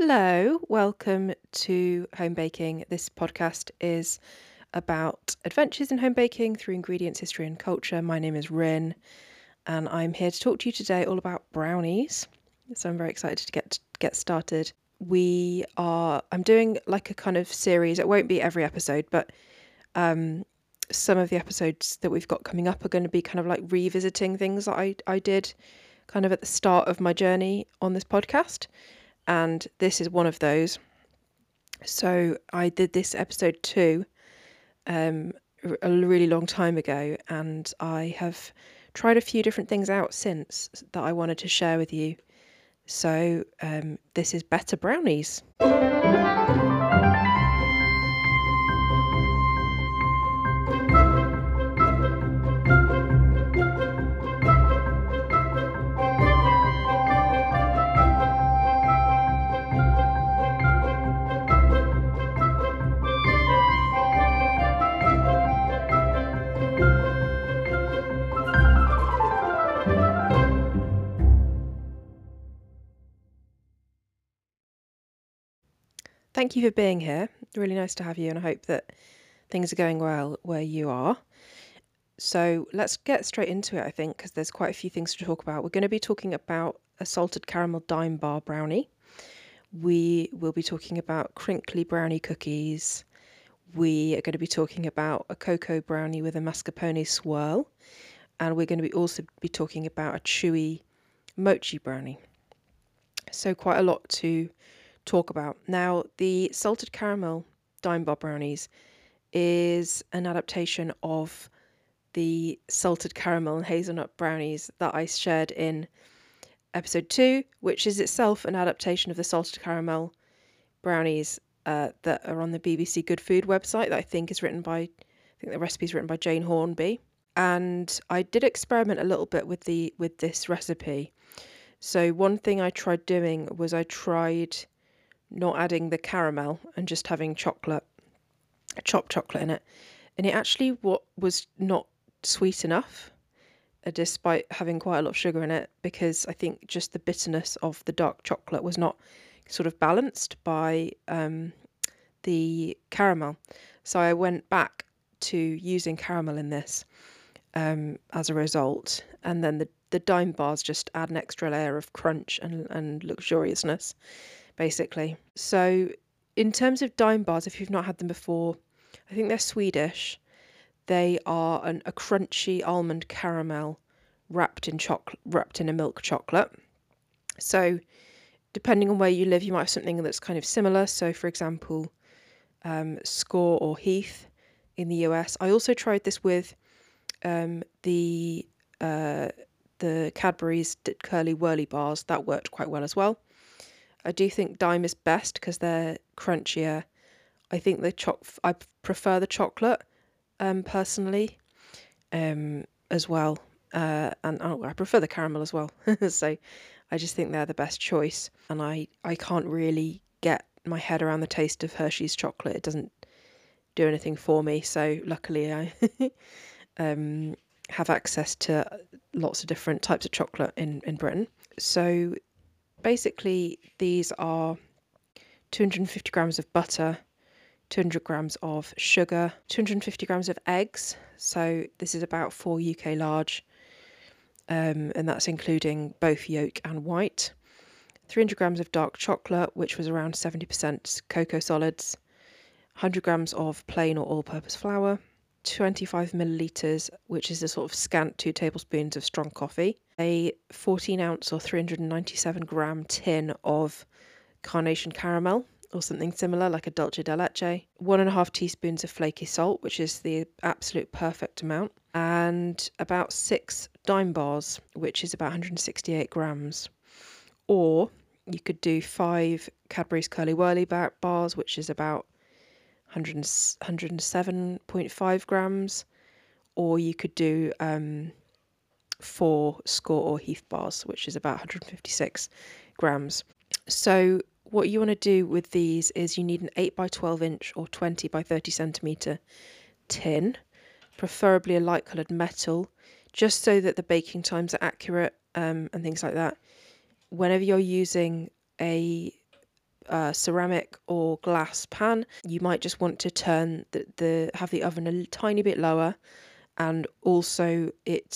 Hello, welcome to Home Baking. This podcast is about adventures in home baking through ingredients, history, and culture. My name is Rin, and I'm here to talk to you today all about brownies. So I'm very excited to get started. I'm doing like a kind of series. It won't be every episode, but some of the episodes that we've got coming up are going to be kind of like revisiting things that I did kind of at the start of my journey on this podcast. And this is one of those. So I did this episode 2 a really long time ago, and I have tried a few different things out since that I wanted to share with you. So this is Better Brownies. Thank you for being here. Really nice to have you, and I hope that things are going well where you are. So let's get straight into it, I think, because there's quite a few things to talk about. We're going to be talking about a salted caramel dime bar brownie. We will be talking about crinkly brownie cookies. We are going to be talking about a cocoa brownie with a mascarpone swirl. And we're going to also be talking about a chewy mochi brownie. So quite a lot to talk about. Now, the salted caramel dime bar brownies is an adaptation of the salted caramel and hazelnut brownies that I shared in episode 2, which is itself an adaptation of the salted caramel brownies that are on the BBC Good Food website that I think the recipe is written by Jane Hornby. And I did experiment a little bit with this recipe. So one thing I tried doing was I tried not adding the caramel and just having chopped chocolate in it. And it actually was not sweet enough, despite having quite a lot of sugar in it, because I think just the bitterness of the dark chocolate was not sort of balanced by the caramel. So I went back to using caramel in this as a result. And then the dime bars just add an extra layer of crunch and luxuriousness, basically. So in terms of dime bars, if you've not had them before, I think they're Swedish. They are a crunchy almond caramel wrapped in a milk chocolate. So depending on where you live, you might have something that's kind of similar. So for example, Score or Heath in the US. I also tried this with the Cadbury's Curly Whirly bars. That worked quite well as well. I do think dime is best because they're crunchier. I think I prefer the chocolate personally as well. And I prefer the caramel as well. So I just think they're the best choice. And I can't really get my head around the taste of Hershey's chocolate. It doesn't do anything for me. So luckily I have access to lots of different types of chocolate in Britain. So basically these are 250 grams of butter, 200 grams of sugar, 250 grams of eggs. So this is about 4 UK large, and that's including both yolk and white. 300 grams of dark chocolate, which was around 70% cocoa solids. 100 grams of plain or all-purpose flour. 25 millilitres, which is a sort of scant 2 tablespoons of strong coffee. A 14 ounce or 397 gram tin of carnation caramel, or something similar like a dulce de leche, 1.5 teaspoons of flaky salt, which is the absolute perfect amount, and about 6 dime bars, which is about 168 grams. Or you could do 5 Cadbury's Curly Whirly bars, which is about 107.5 grams, or you could do 4 Score or Heath bars, which is about 156 grams. So what you want to do with these is you need an 8 by 12 inch or 20 by 30 centimetre tin, preferably a light coloured metal, just so that the baking times are accurate and things like that. Whenever you're using a ceramic or glass pan, you might just want to turn have the oven a tiny bit lower, and also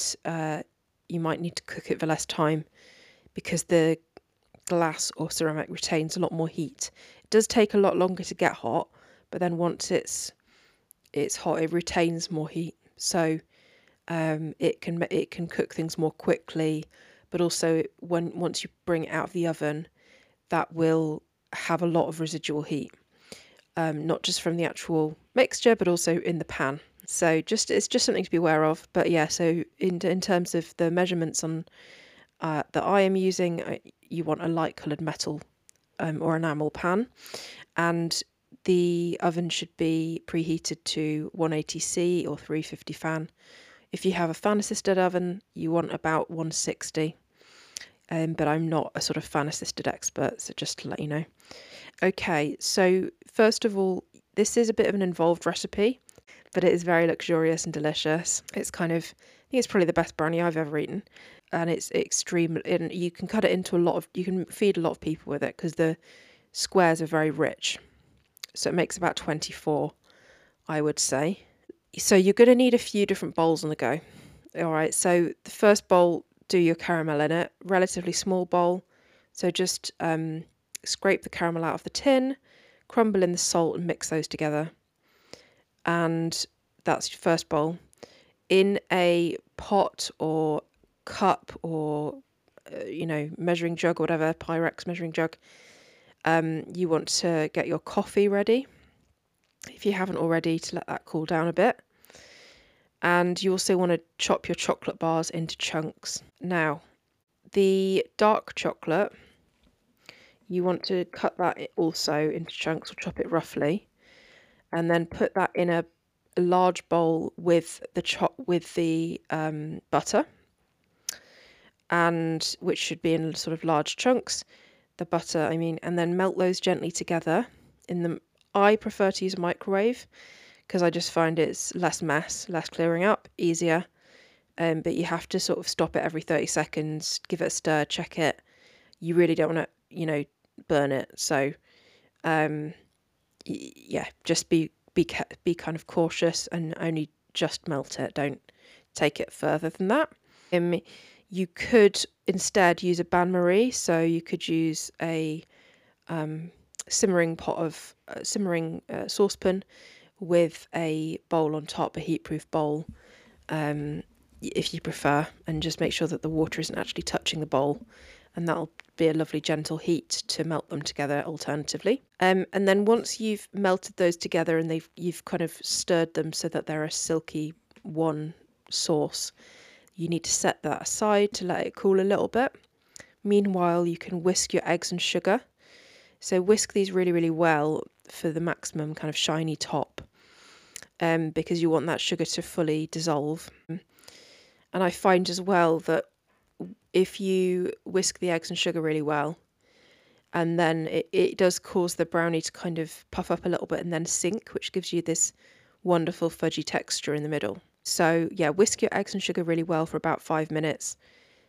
you might need to cook it for less time because the glass or ceramic retains a lot more heat. It does take a lot longer to get hot, but then once it's hot, it retains more heat, so it can cook things more quickly. But also, once you bring it out of the oven, that will have a lot of residual heat, not just from the actual mixture, but also in the pan. So it's just something to be aware of. But yeah, so in terms of the measurements on that I am using, you want a light coloured metal or enamel pan, and the oven should be preheated to 180C or 350 fan. If you have a fan assisted oven, you want about 160. But I'm not a sort of fan assisted expert, so just to let you know. Okay, so first of all, this is a bit of an involved recipe, but it is very luxurious and delicious. It's I think it's probably the best brownie I've ever eaten, and it's extreme. And you can cut it into you can feed a lot of people with it because the squares are very rich. So it makes about 24, I would say. So you're going to need a few different bowls on the go. All right, so the first bowl, do your caramel in it, relatively small bowl. So just scrape the caramel out of the tin, crumble in the salt and mix those together. And that's your first bowl. In a pot or cup or, measuring jug or whatever, Pyrex measuring jug, you want to get your coffee ready. If you haven't already, to let that cool down a bit. And you also want to chop your chocolate bars into chunks. Now, the dark chocolate, you want to cut that also into chunks or chop it roughly, and then put that in a large bowl with the butter, and which should be in sort of large chunks. The butter, and then melt those gently together. I prefer to use a microwave because I just find it's less mess, less clearing up, easier. But you have to sort of stop it every 30 seconds, give it a stir, check it. You really don't want to, burn it. So, just be kind of cautious and only just melt it. Don't take it further than that. You could instead use a bain-marie, so you could use a simmering saucepan with a bowl on top, a heat-proof bowl, if you prefer, and just make sure that the water isn't actually touching the bowl, and that'll be a lovely gentle heat to melt them together alternatively. And then once you've melted those together and you've kind of stirred them so that they're a silky one sauce, you need to set that aside to let it cool a little bit. Meanwhile, you can whisk your eggs and sugar. So whisk these really, really well for the maximum kind of shiny top, because you want that sugar to fully dissolve. And I find as well that if you whisk the eggs and sugar really well, and then it does cause the brownie to kind of puff up a little bit and then sink, which gives you this wonderful fudgy texture in the middle. So yeah, whisk your eggs and sugar really well for about 5 minutes,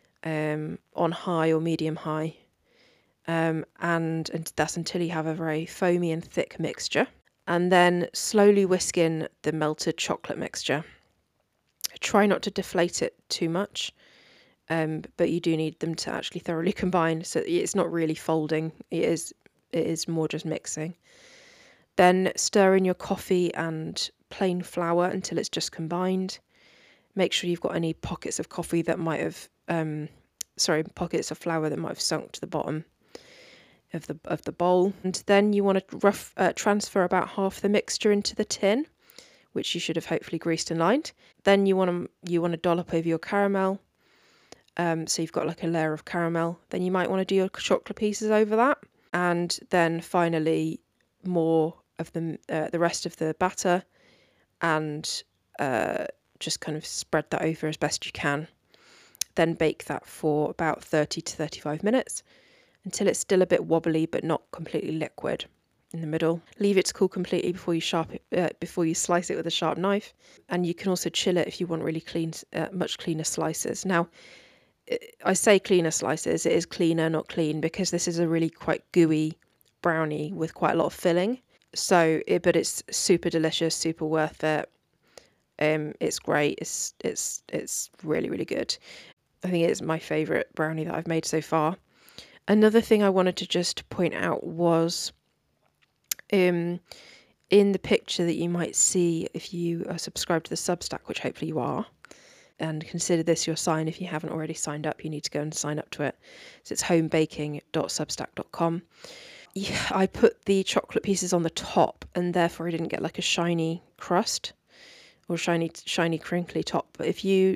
on high or medium high. And that's until you have a very foamy and thick mixture. And then slowly whisk in the melted chocolate mixture. Try not to deflate it too much, but you do need them to actually thoroughly combine. So it's not really folding. It is more just mixing. Then stir in your coffee and plain flour until it's just combined. Make sure you've got any pockets of coffee that might have, pockets of flour that might have sunk to the bottom of the bowl. And then you want to transfer about half the mixture into the tin, which you should have hopefully greased and lined. Then you want to dollop over your caramel. So you've got like a layer of caramel. Then you might want to do your chocolate pieces over that, and then finally more of the rest of the batter, and just kind of spread that over as best you can. Then bake that for about 30 to 35 minutes until it's still a bit wobbly but not completely liquid in the middle. Leave it to cool completely before you slice it with a sharp knife. And you can also chill it if you want really clean, much cleaner slices. Now, I say cleaner slices, it is cleaner, not clean, because this is a really quite gooey brownie with quite a lot of filling. So, but it's super delicious, super worth it. It's great. It's really, really good. I think it's my favourite brownie that I've made so far. Another thing I wanted to just point out was in the picture that you might see if you are subscribed to the Substack, which hopefully you are, and consider this your sign. If you haven't already signed up, you need to go and sign up to it. So it's homebaking.substack.com. Yeah, I put the chocolate pieces on the top, and therefore I didn't get like a shiny crust or shiny crinkly top. But if you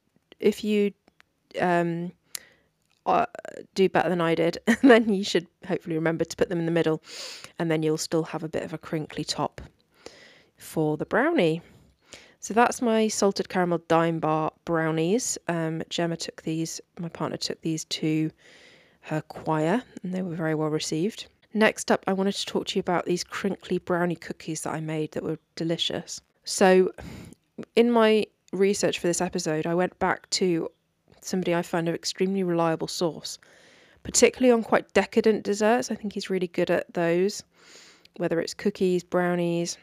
do better than I did, then you should hopefully remember to put them in the middle, and then you'll still have a bit of a crinkly top for the brownie. So that's my salted caramel Dime Bar brownies. Gemma took these, my partner took these to her choir, and they were very well received. Next up, I wanted to talk to you about these crinkly brownie cookies that I made that were delicious. So in my research for this episode, I went back to somebody I found an extremely reliable source, particularly on quite decadent desserts. I think he's really good at those, whether it's cookies, brownies,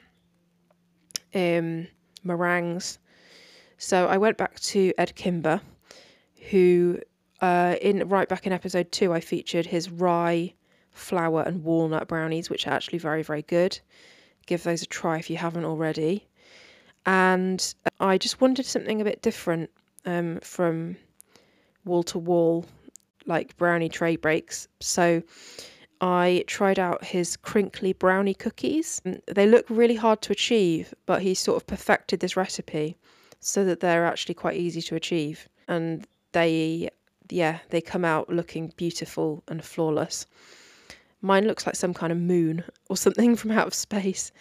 meringues. So I went back to Ed Kimber, who right back in episode 2, I featured his rye, flour and walnut brownies, which are actually very, very good. Give those a try if you haven't already. And I just wanted something a bit different from wall to wall, like brownie tray breaks. So I tried out his crinkly brownie cookies. They look really hard to achieve, but he sort of perfected this recipe so that they're actually quite easy to achieve. And they come out looking beautiful and flawless. Mine looks like some kind of moon or something from out of space.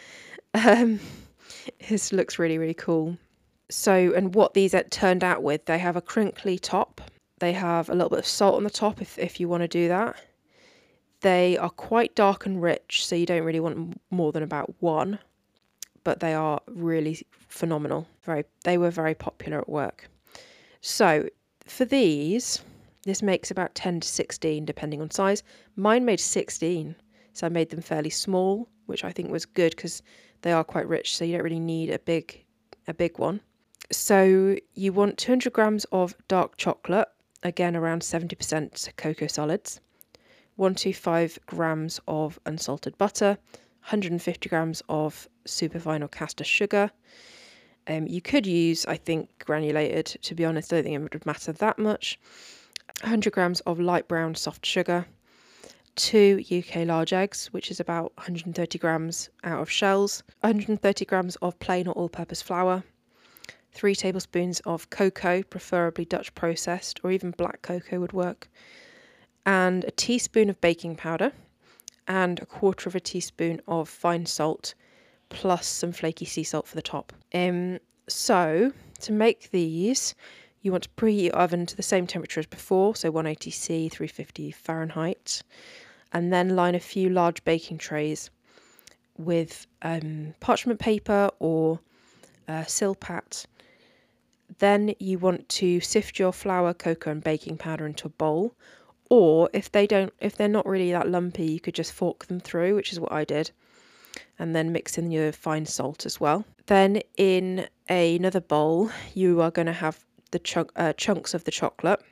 His looks really, really cool. So, and what these turned out with, they have a crinkly top. They have a little bit of salt on the top if you want to do that. They are quite dark and rich, so you don't really want more than about one. But they are really phenomenal. They were very popular at work. So, for these, this makes about 10 to 16, depending on size. Mine made 16, so I made them fairly small, which I think was good because they are quite rich, so you don't really need a big one. So you want 200 grams of dark chocolate, again around 70% cocoa solids, 125 grams of unsalted butter, 150 grams of superfine or caster sugar. You could use, I think, granulated. To be honest, I don't think it would matter that much. 100 grams of light brown soft sugar, 2 UK large eggs, which is about 130 grams out of shells, 130 grams of plain or all-purpose flour, 3 tablespoons of cocoa, preferably Dutch processed, or even black cocoa would work, and a teaspoon of baking powder, and 1/4 teaspoon of fine salt, plus some flaky sea salt for the top. So to make these, you want to preheat your oven to the same temperature as before, so 180 C, 350 Fahrenheit, and then line a few large baking trays with parchment paper or Silpat. Then you want to sift your flour, cocoa and baking powder into a bowl, or if they're not really that lumpy, you could just fork them through, which is what I did, and then mix in your fine salt as well. Then in another bowl, you are going to have the chunks of the chocolate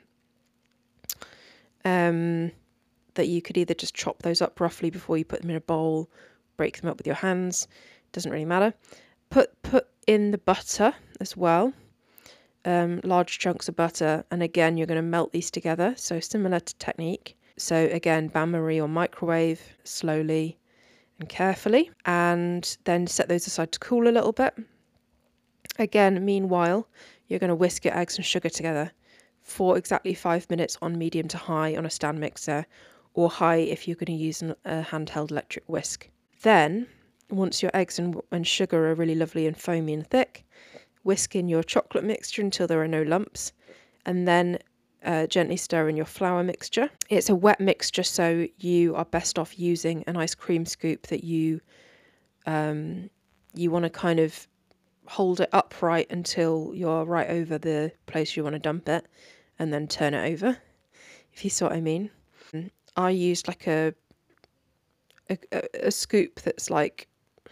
that you could either just chop those up roughly before you put them in a bowl, break them up with your hands, doesn't really matter. Put in the butter as well, large chunks of butter, and again you're going to melt these together, so similar to technique. So again, bain-marie or microwave, slowly and carefully, and then set those aside to cool a little bit. Again, meanwhile, you're going to whisk your eggs and sugar together for exactly 5 minutes on medium to high on a stand mixer, or high if you're going to use a handheld electric whisk. Then, once your eggs and sugar are really lovely and foamy and thick, whisk in your chocolate mixture until there are no lumps, and then gently stir in your flour mixture. It's a wet mixture, so you are best off using an ice cream scoop that you want to kind of hold it upright until you're right over the place you want to dump it, and then turn it over, if you see what I mean. I used like a a scoop that's like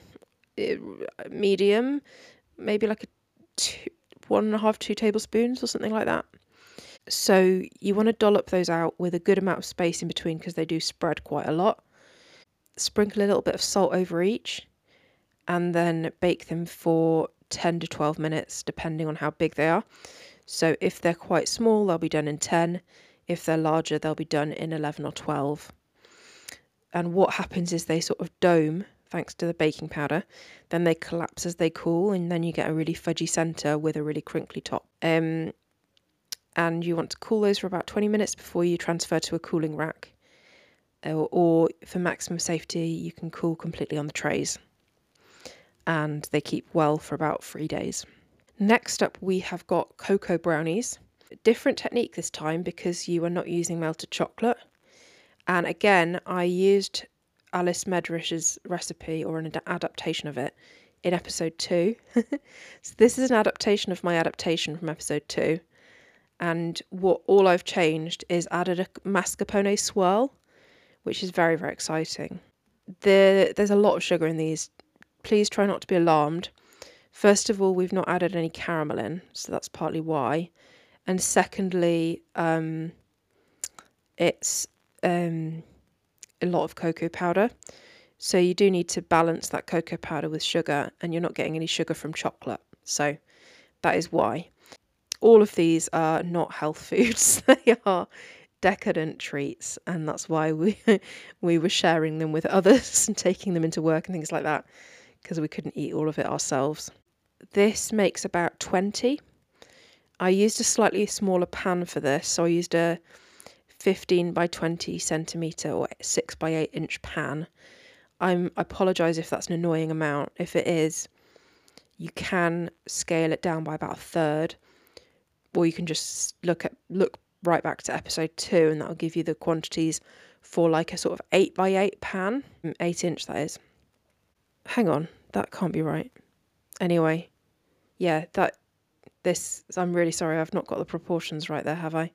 medium, maybe like a 1.5, 2 tablespoons or something like that. So you want to dollop those out with a good amount of space in between because they do spread quite a lot. Sprinkle a little bit of salt over each and then bake them for 10 to 12 minutes depending on how big they are. So if they're quite small, they'll be done in 10. If they're larger, they'll be done in 11 or 12. And what happens is they sort of dome thanks to the baking powder. Then they collapse as they cool, and then you get a really fudgy centre with a really crinkly top. And you want to cool those for about 20 minutes before you transfer to a cooling rack. Or for maximum safety, you can cool completely on the trays. And they keep well for about 3 days. Next up, we have got cocoa brownies. Different technique this time because you are not using melted chocolate. And again, I used Alice Medrish's recipe, or an adaptation of it, in episode 2. So this is an adaptation of my adaptation from episode 2. And all I've changed is added a mascarpone swirl, which is very, very exciting. There's a lot of sugar in these. Please try not to be alarmed. First of all, we've not added any caramel in, so that's partly why. And secondly, it's a lot of cocoa powder. So you do need to balance that cocoa powder with sugar, and you're not getting any sugar from chocolate. So that is why. All of these are not health foods. They are decadent treats, and that's why we were sharing them with others and taking them into work and things like that, because we couldn't eat all of it ourselves. This makes about 20. I used a slightly smaller pan for this, so I used a 15 by 20 centimetre or 6 by 8 inch pan. I apologise if that's an annoying amount. If it is, you can scale it down by about a third, or you can just look right back to episode 2 and that'll give you the quantities for like a sort of 8 by 8 pan, 8 inch that is. Hang on, that can't be right. Anyway, yeah, I'm really sorry, I've not got the proportions right there, have I?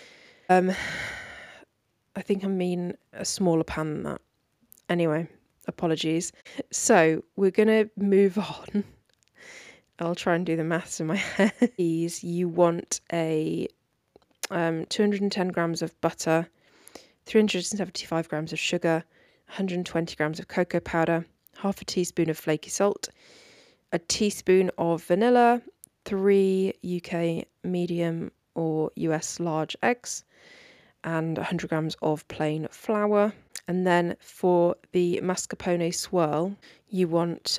I think I mean a smaller pan than that. Anyway, apologies. So we're going to move on. I'll try and do the maths in my head. You want a 210 grams of butter, 375 grams of sugar, 120 grams of cocoa powder, half a teaspoon of flaky salt, a teaspoon of vanilla, 3 UK medium or US large eggs, and 100 grams of plain flour. And then for the mascarpone swirl, you want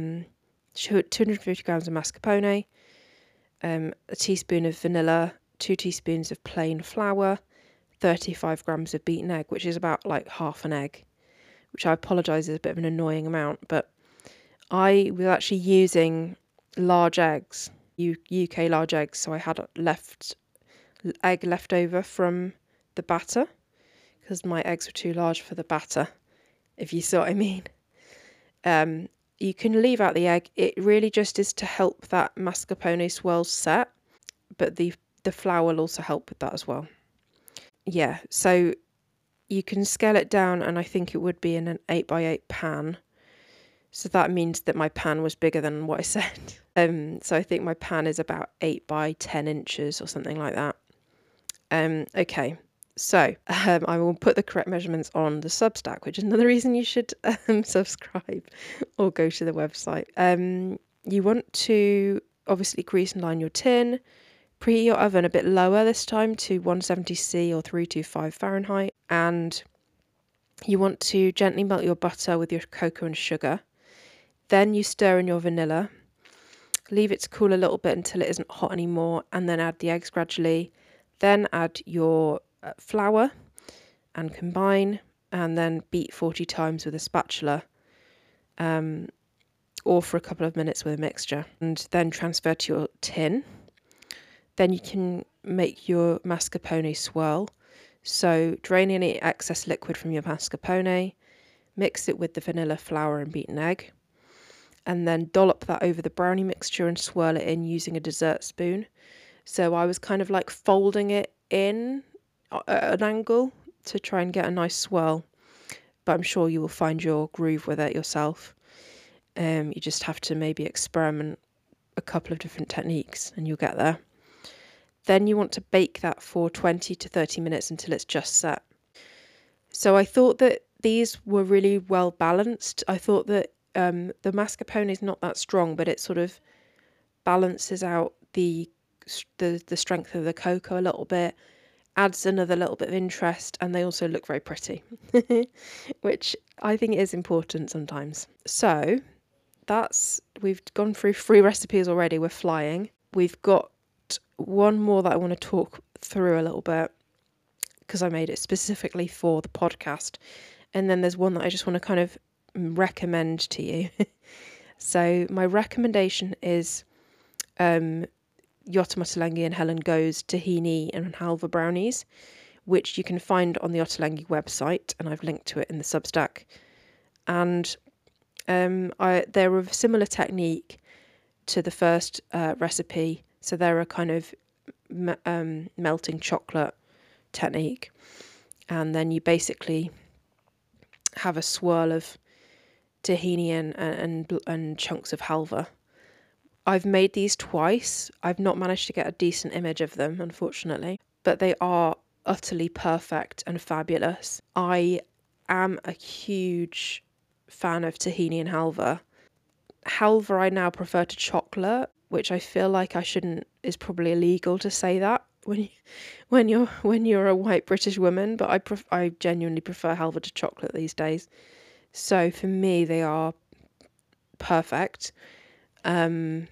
250 grams of mascarpone, a teaspoon of vanilla, 2 teaspoons of plain flour, 35 grams of beaten egg, which is about like half an egg, which I apologise is a bit of an annoying amount, but I was actually using large eggs, UK large eggs, so I had egg left over from the batter because my eggs were too large for the batter, if you see what I mean. You can leave out the egg. It really just is to help that mascarpone swirl set, but the flour will also help with that as well. Yeah, so you can scale it down, and I think it would be in an 8 by 8 pan. So that means that my pan was bigger than what I said. So I think my pan is about 8 by 10 inches or something like that. Okay, so I will put the correct measurements on the Substack, which is another reason you should subscribe or go to the website. You want to obviously grease and line your tin. Preheat your oven a bit lower this time to 170°C or 325 Fahrenheit. And you want to gently melt your butter with your cocoa and sugar. Then you stir in your vanilla. Leave it to cool a little bit until it isn't hot anymore, and then add the eggs gradually. Then add your flour and combine, and then beat 40 times with a spatula, or for a couple of minutes with a mixture, and then transfer to your tin. Then you can make your mascarpone swirl. So drain any excess liquid from your mascarpone, mix it with the vanilla, flour and beaten egg, and then dollop that over the brownie mixture and swirl it in using a dessert spoon. So I was kind of like folding it in at an angle to try and get a nice swirl. but I'm sure you will find your groove with it yourself. You just have to maybe experiment a couple of different techniques and you'll get there. Then you want to bake that for 20 to 30 minutes until it's just set. So I thought that these were really well balanced. I thought that the mascarpone is not that strong, but it sort of balances out the strength of the cocoa a little bit, adds another little bit of interest, and they also look very pretty, which I think is important sometimes. So we've gone through 3 recipes already. We're flying. We've got one more that I want to talk through a little bit because I made it specifically for the podcast. And then there's one that I just want to kind of recommend to you. So my recommendation is Yotta Motolenghi and Helen Go's tahini and halva brownies, which you can find on the Ottolenghi website, and I've linked to it in the Substack. And they're a similar technique to the first recipe. So they're a kind of melting chocolate technique, and then you basically have a swirl of tahini and chunks of halva. I've made these twice. I've not managed to get a decent image of them, unfortunately, but they are utterly perfect and fabulous. I am a huge fan of tahini and halva. Halva I now prefer to chocolate, which I feel like is probably illegal to say that when you're a white British woman, but I genuinely prefer halva to chocolate these days. So for me, they are perfect, and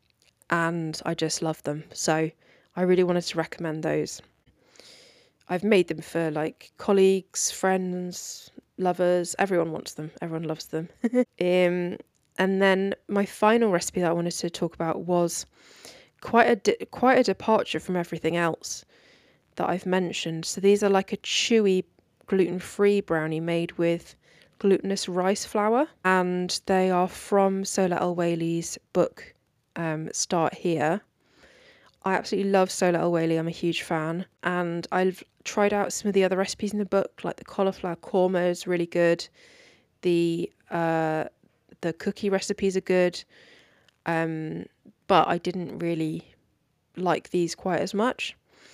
I just love them. So I really wanted to recommend those. I've made them for like colleagues, friends, lovers. Everyone wants them. Everyone loves them. And then my final recipe that I wanted to talk about was quite a departure from everything else that I've mentioned. So these are like a chewy gluten-free brownie made with glutinous rice flour, and they are from Sola El-Waili's book Start Here. I absolutely love Sola El-Waili. I'm a huge fan, and I've tried out some of the other recipes in the book, like the cauliflower korma is really good. The cookie recipes are good, but I didn't really like these quite as much.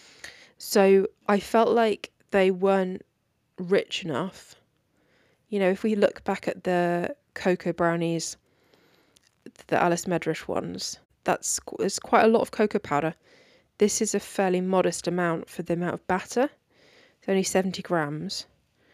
So I felt like they weren't rich enough. You know, if we look back at the cocoa brownies, the Alice Medrish ones, there's quite a lot of cocoa powder. This is a fairly modest amount for the amount of batter. It's only 70 grams.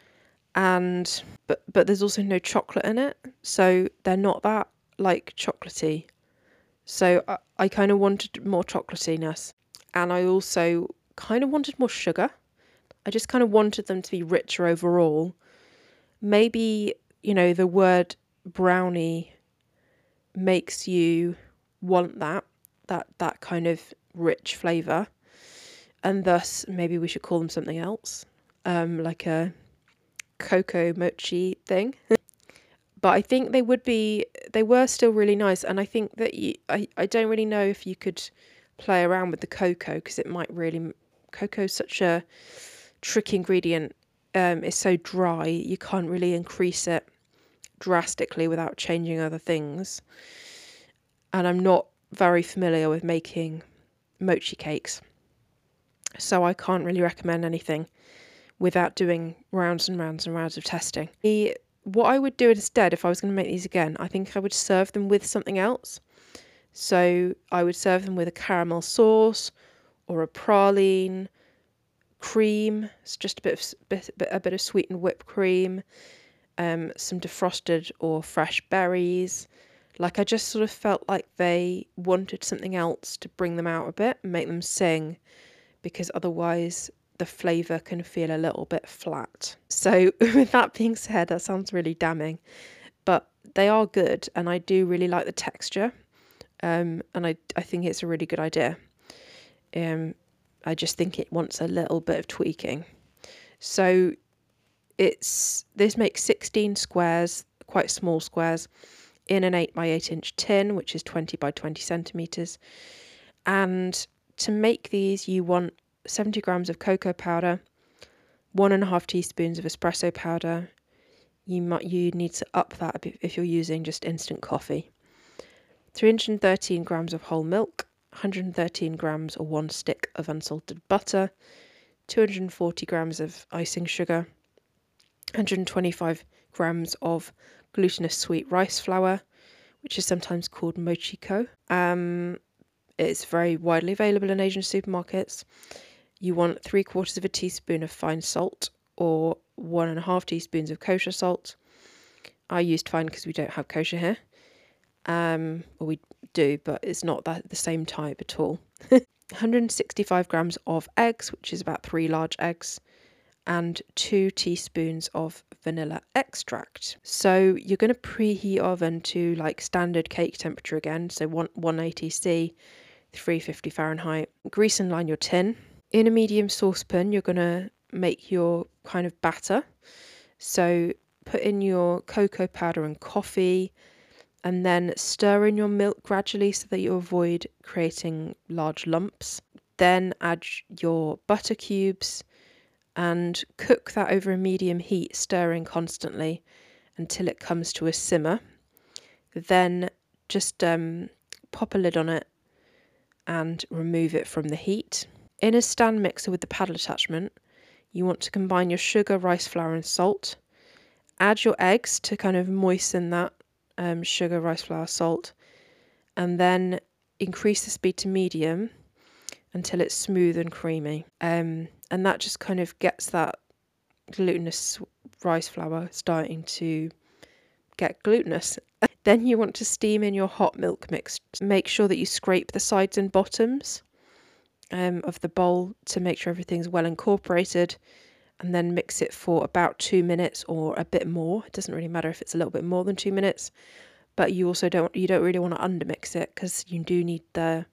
But there's also no chocolate in it, so they're not that like chocolatey. So I kind of wanted more chocolatiness, and I also kind of wanted more sugar. I just kind of wanted them to be richer overall. Maybe, you know, the word brownie makes you want that kind of rich flavour, and thus maybe we should call them something else, like a cocoa mochi thing. But I think they were still really nice, and I think that I don't really know if you could play around with the cocoa, because cocoa is such a tricky ingredient. It's so dry, you can't really increase it drastically without changing other things. And I'm not very familiar with making mochi cakes, so I can't really recommend anything without doing rounds and rounds and rounds of testing. What I would do instead, if I was going to make these again, I think I would serve them with something else. So I would serve them with a caramel sauce or a praline, cream. It's just a bit of sweetened whipped cream, some defrosted or fresh berries. Like, I just sort of felt like they wanted something else to bring them out a bit and make them sing, because otherwise the flavour can feel a little bit flat. So with that being said, that sounds really damning, but they are good, and I do really like the texture, and I think it's a really good idea. I just think it wants a little bit of tweaking. So this makes 16 squares, quite small squares, in an 8x8 inch tin, which is 20 by 20 centimetres. And to make these, you want 70 grams of cocoa powder, 1.5 teaspoons of espresso powder. you need to up that a bit if you're using just instant coffee. 313 grams of whole milk, 113 grams or 1 stick of unsalted butter, 240 grams of icing sugar, 125 grams of glutinous sweet rice flour, which is sometimes called mochiko. It's very widely available in Asian supermarkets. You want 3/4 of a teaspoon of fine salt or 1.5 teaspoons of kosher salt. I used fine because we don't have kosher here. Well, we do, but it's not the same type at all. 165 grams of eggs, which is about 3 large eggs, and 2 teaspoons of vanilla extract. So you're going to preheat oven to like standard cake temperature again, so 180 C, 350 Fahrenheit. Grease and line your tin. In a medium saucepan, you're going to make your kind of batter. So put in your cocoa powder and coffee, and then stir in your milk gradually so that you avoid creating large lumps. Then add your butter cubes and cook that over a medium heat, stirring constantly until it comes to a simmer. Then just pop a lid on it and remove it from the heat. In a stand mixer with the paddle attachment, you want to combine your sugar, rice flour and salt. Add your eggs to kind of moisten that sugar, rice flour, salt, and then increase the speed to medium until it's smooth and creamy. And that just kind of gets that glutinous rice flour starting to get glutinous. Then you want to steam in your hot milk mix. Make sure that you scrape the sides and bottoms of the bowl to make sure everything's well incorporated, and then mix it for about 2 minutes or a bit more. It doesn't really matter if it's a little bit more than 2 minutes, but you also don't really want to undermix it because you do need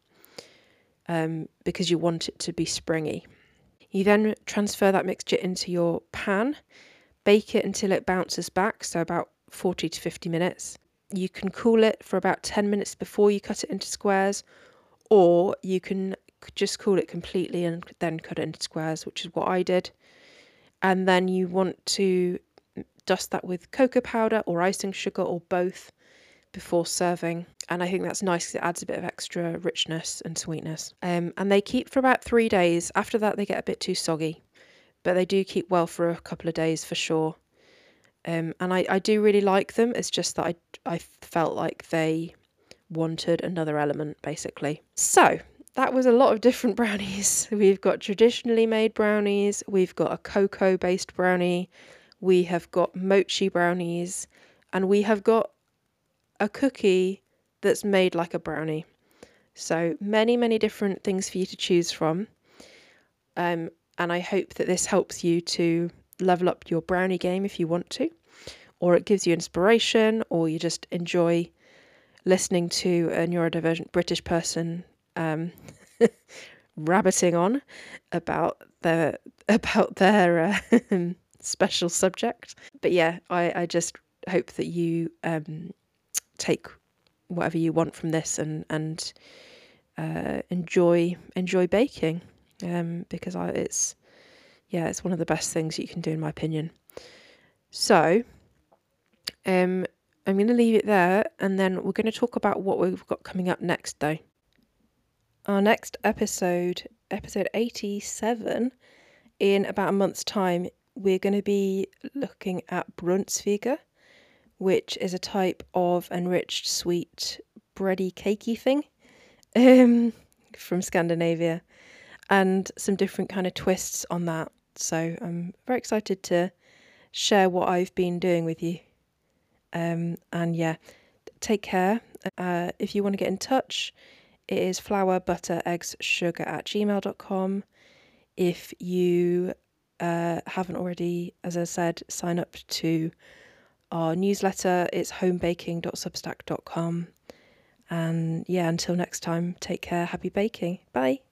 because you want it to be springy. You then transfer that mixture into your pan, bake it until it bounces back, so about 40 to 50 minutes. You can cool it for about 10 minutes before you cut it into squares, or you can just cool it completely and then cut it into squares, which is what I did. And then you want to dust that with cocoa powder or icing sugar or both before serving. And I think that's nice because it adds a bit of extra richness and sweetness. And they keep for about 3 days. After that, they get a bit too soggy, but they do keep well for a couple of days for sure. And I do really like them. It's just that I felt like they wanted another element, basically. So that was a lot of different brownies. We've got traditionally made brownies. We've got a cocoa-based brownie. We have got mochi brownies. And we have got a cookie that's made like a brownie. So many, many different things for you to choose from. And I hope that this helps you to level up your brownie game if you want to, or it gives you inspiration, or you just enjoy listening to a neurodivergent British person rabbiting on about their special subject. But yeah, I just hope that you take whatever you want from this and enjoy baking, because it's one of the best things you can do in my opinion. So I'm going to leave it there, and then we're going to talk about what we've got coming up next though. Our next episode 87, in about a month's time, we're going to be looking at Brunsviger, which is a type of enriched sweet bready cakey thing from Scandinavia, and some different kind of twists on that. So I'm very excited to share what I've been doing with you. And yeah, take care. If you want to get in touch, it is flour, butter, eggs, sugar @gmail.com. If you haven't already, as I said, sign up to our newsletter. It's homebaking.substack.com. And yeah, until next time, take care. Happy baking. Bye.